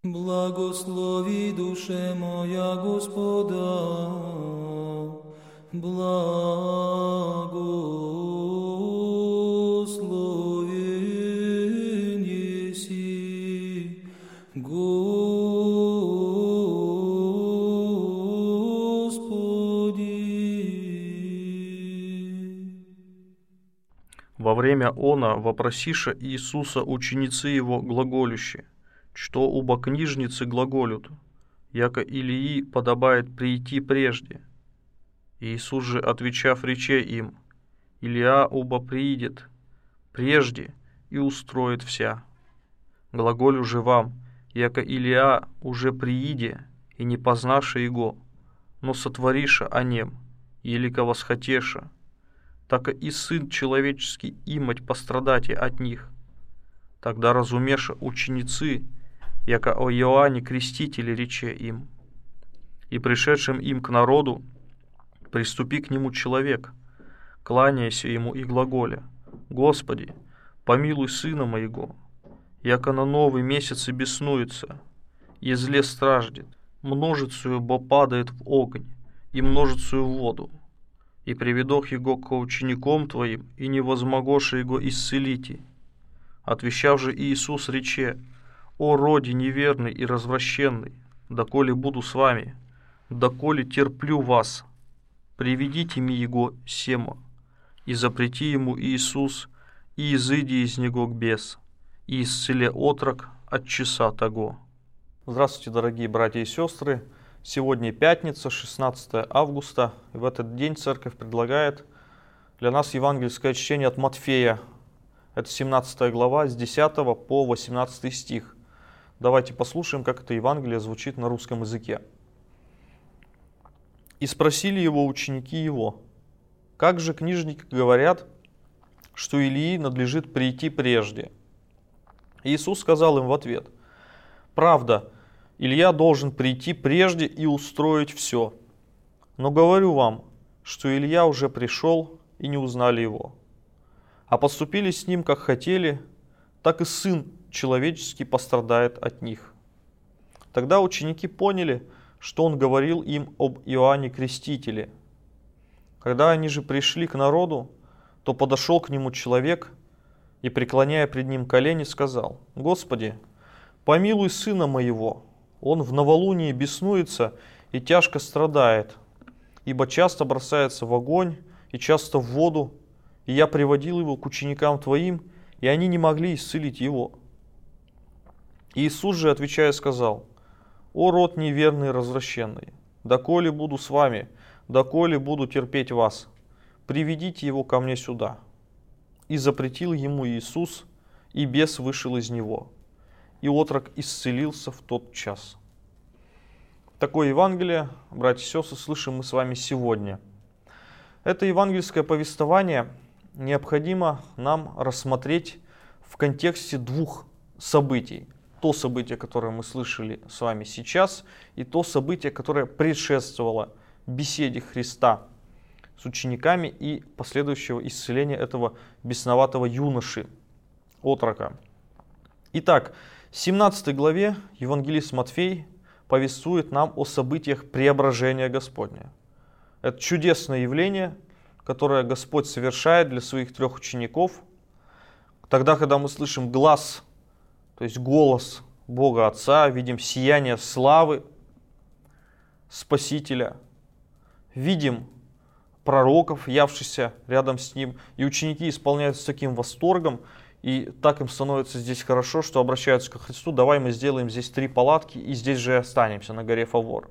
Благослови душе моя Господа, благословен еси, Господи. Во время она вопросиша Иисуса ученицы его глаголющие, что уба книжницы глаголют, яко Илии подобает прийти прежде. Иисус же, отвечав, рече им, Илия уба приидет прежде и устроит вся. Глаголю же вам, яко Илия уже прииде, и не познавши его, но сотвориша о нем, елико восхотеша, так и Сын Человеческий имать пострадати от них. Тогда разумеша ученицы, яко о Иоанне Крестителе рече им, и пришедшим им к народу, приступи к нему человек, кланяйся ему и глаголя, Господи, помилуй сына моего, яко на новый месяц и беснуется, и зле страждет, множицею бо падает в огонь, и множицею в воду. И приведох его к ученикам твоим, и не возмогоша его исцелите. Отвещав же Иисус рече, о роде неверный и развращенный, доколе буду с вами, доколе терплю вас, приведите мне его семо, и запрети ему Иисус, и изыди из него к бес, и исцеле отрок от часа того. Здравствуйте, дорогие братья и сестры. Сегодня пятница, 16 августа, и в этот день церковь предлагает для нас евангельское чтение от Матфея. Это 17 глава, с 10 по 18 стих. Давайте послушаем, как это Евангелие звучит на русском языке. «И спросили его ученики его, как же книжники говорят, что Илии надлежит прийти прежде? Иисус сказал им в ответ, правда, Илья должен прийти прежде и устроить все. Но говорю вам, что Илья уже пришел, и не узнали его. А поступили с ним, как хотели, так и Сын Человеческий пострадает от них. Тогда ученики поняли, что он говорил им об Иоанне Крестителе. Когда они же пришли к народу, то подошел к нему человек и, преклоняя пред ним колени, сказал, «Господи, помилуй сына моего, он в новолуние беснуется и тяжко страдает, ибо часто бросается в огонь и часто в воду, и я приводил его к ученикам твоим, и они не могли исцелить его». Иисус же, отвечая, сказал, «О род неверный и развращенный, доколе буду с вами, доколе буду терпеть вас, приведите его ко мне сюда». И запретил ему Иисус, и бес вышел из него, и отрок исцелился в тот час. Такое Евангелие, братья и сестры, слышим мы с вами сегодня. Это евангельское повествование необходимо нам рассмотреть в контексте двух событий. То событие, которое мы слышали с вами сейчас, и то событие, которое предшествовало беседе Христа с учениками и последующего исцеления этого бесноватого юноши, отрока. Итак, в 17 главе евангелист Матфей повествует нам о событиях преображения Господня. Это чудесное явление, которое Господь совершает для своих трех учеников. Тогда, когда мы слышим глас, то есть голос Бога Отца, видим сияние славы Спасителя, видим пророков, явшихся рядом с Ним, и ученики исполняются с таким восторгом, и так им становится здесь хорошо, что обращаются к Христу, давай мы сделаем здесь 3 палатки, и здесь же останемся, на горе Фавор.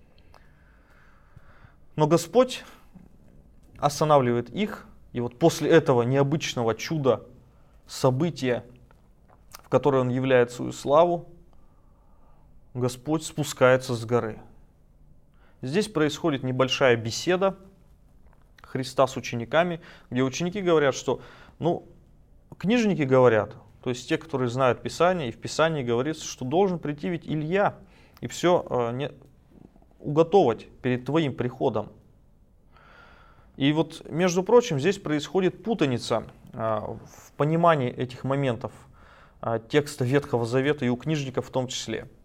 Но Господь останавливает их, и вот после этого необычного чуда, события, в которое Он являет свою славу, Господь спускается с горы. Здесь происходит небольшая беседа Христа с учениками, где ученики говорят, что, книжники говорят, то есть те, которые знают Писание, и в Писании говорится, что должен прийти ведь Илья и все уготовать перед твоим приходом. И вот, между прочим, здесь происходит путаница в понимании этих моментов текста Ветхого Завета и у книжников в том числе.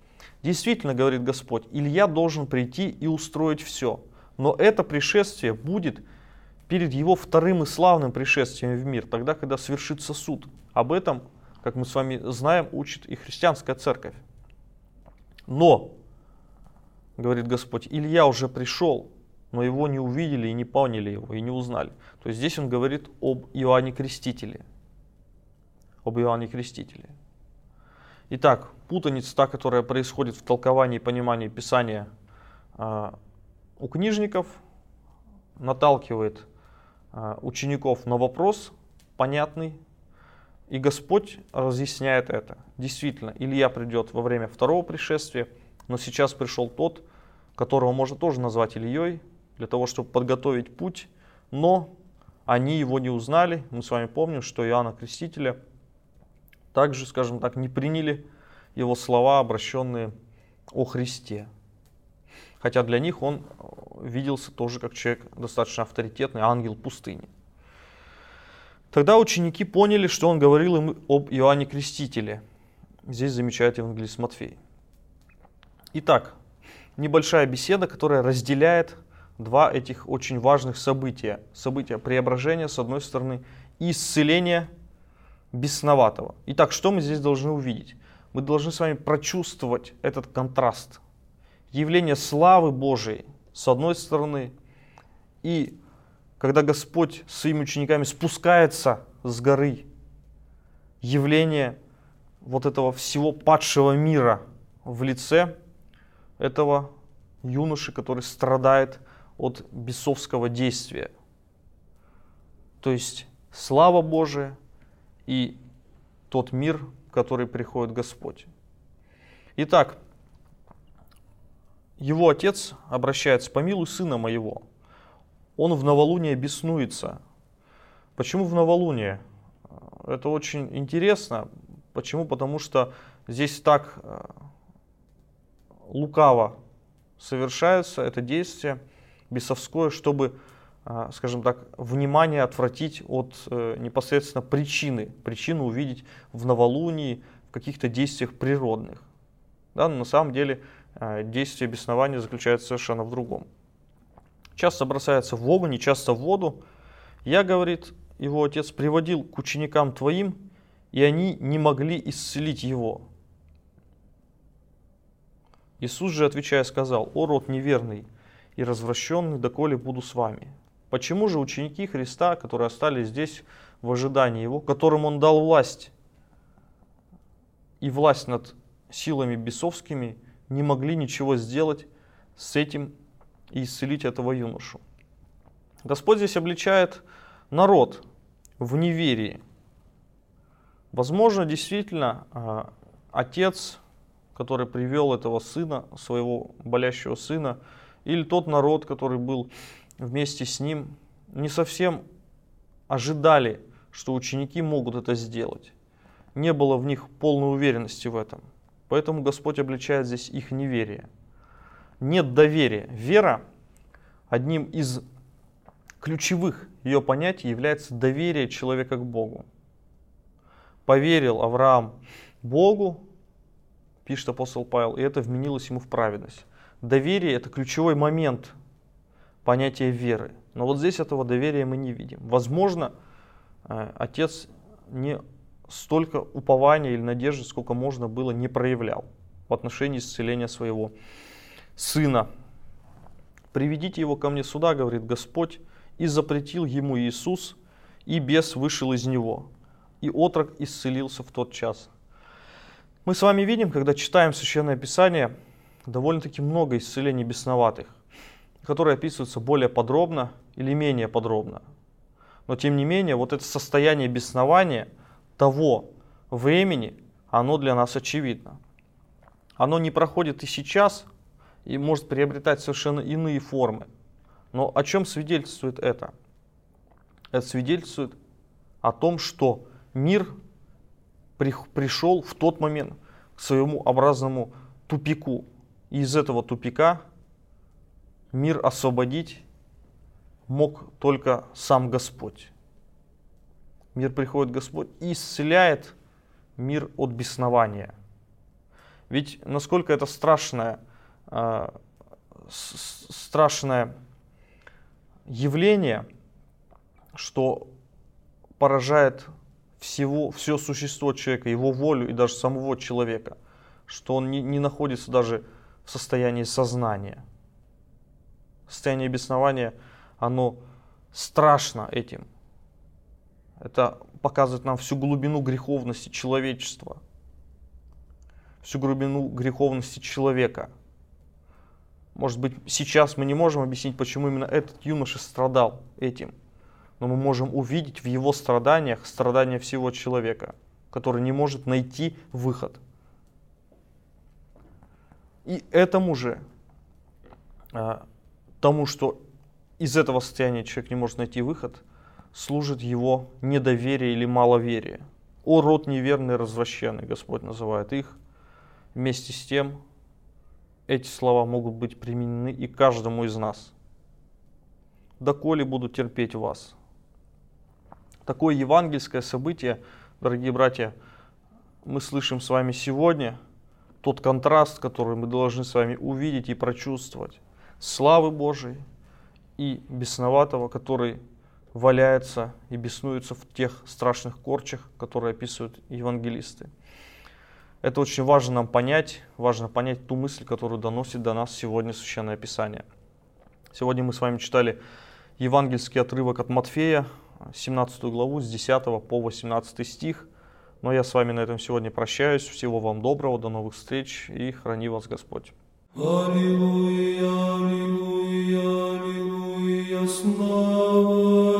Действительно, говорит Господь, Илья должен прийти и устроить все. Но это пришествие будет перед его вторым и славным пришествием в мир, тогда, когда свершится суд. Об этом, как мы с вами знаем, учит и христианская церковь. Но, говорит Господь, Илья уже пришел, но его не увидели и не поняли его, и не узнали. То есть здесь он говорит об Иоанне Крестителе. Об Иоанне Крестителе. Итак, путаница, та, которая происходит в толковании и понимании Писания у книжников, наталкивает учеников на вопрос понятный, и Господь разъясняет это. Действительно, Илья придет во время второго пришествия, но сейчас пришел тот, которого можно тоже назвать Ильей, для того, чтобы подготовить путь, но они его не узнали. Мы с вами помним, что Иоанна Крестителя также, скажем так, не приняли его слова, обращенные о Христе. Хотя для них он виделся тоже как человек достаточно авторитетный, ангел пустыни. Тогда ученики поняли, что он говорил им об Иоанне Крестителе. Здесь замечает евангелист Матфей. Итак, небольшая беседа, которая разделяет два этих очень важных события. События преображения, с одной стороны, и исцеления бесноватого. Итак, что мы здесь должны увидеть? Мы должны с вами прочувствовать этот контраст. Явление славы Божией, с одной стороны, и когда Господь с своими учениками спускается с горы, явление вот этого всего падшего мира в лице этого юноши, который страдает от бесовского действия. То есть слава Божия и тот мир, в который приходит Господь. Итак, его отец обращается: «Помилуй сына моего». Он в новолуние беснуется. Почему в новолуние? Это очень интересно. Почему? Потому что здесь так лукаво совершается это действие бесовское, чтобы, скажем так, внимание отвратить от непосредственно причины. Причину увидеть в новолунии, в каких-то действиях природных. Да, но на самом деле действие беснования заключается совершенно в другом. Часто бросается в огонь, часто в воду. Я, говорит его отец, приводил к ученикам твоим, и они не могли исцелить его. Иисус же, отвечая, сказал: «О род неверный и развращенный, доколе буду с вами». Почему же ученики Христа, которые остались здесь в ожидании Его, которым Он дал власть, и власть над силами бесовскими, не могли ничего сделать с этим и исцелить этого юношу? Господь здесь обличает народ в неверии. Возможно, действительно, отец, который привел этого сына, своего болящего сына, или тот народ, который был вместе с ним, не совсем ожидали, что ученики могут это сделать. Не было в них полной уверенности в этом. Поэтому Господь обличает здесь их неверие. Нет доверия. Вера, одним из ключевых ее понятий является доверие человека к Богу. Поверил Авраам Богу, пишет апостол Павел, и это вменилось ему в праведность. Доверие – это ключевой момент понятия веры. Но вот здесь этого доверия мы не видим. Возможно, отец не столько упования или надежды, сколько можно было, не проявлял в отношении исцеления своего сына. «Приведите его ко мне сюда, — говорит Господь, — и запретил ему Иисус, и бес вышел из него, и отрок исцелился в тот час». Мы с вами видим, когда читаем Священное Писание, довольно-таки много исцелений бесноватых, которые описываются более подробно или менее подробно. Но тем не менее, вот это состояние беснования того времени, оно для нас очевидно. Оно не проходит и сейчас, и может приобретать совершенно иные формы. Но о чем свидетельствует это? Это свидетельствует о том, что мир пришел в тот момент к своему образному тупику. И из этого тупика мир освободить мог только сам Господь. Мир приходит Господь и исцеляет мир от беснования. Ведь насколько это страшное явление, что поражает все существо человека, его волю и даже самого человека, что он не находится даже в состоянии сознания. Состояние беснования, оно страшно этим. Это показывает нам всю глубину греховности человечества, всю глубину греховности человека. Может быть, сейчас мы не можем объяснить, почему именно этот юноша страдал этим, но мы можем увидеть в его страданиях страдания всего человека, который не может найти выход. И этому же, тому, что из этого состояния человек не может найти выход, служит его недоверие или маловерие. «О, род неверный, развращенный», Господь называет их. Вместе с тем, эти слова могут быть применены и каждому из нас. «Доколе буду терпеть вас». Такое евангельское событие, дорогие братья, мы слышим с вами сегодня, тот контраст, который мы должны с вами увидеть и прочувствовать. Славы Божией и бесноватого, который валяется и беснуется в тех страшных корчах, которые описывают евангелисты. Это очень важно нам понять, ту мысль, которую доносит до нас сегодня Священное Писание. Сегодня мы с вами читали евангельский отрывок от Матфея, 17 главу, с 10 по 18 стих. Но я с вами на этом сегодня прощаюсь. Всего вам доброго, до новых встреч и храни вас Господь. Аллилуйя, аллилуйя, аллилуйя, слава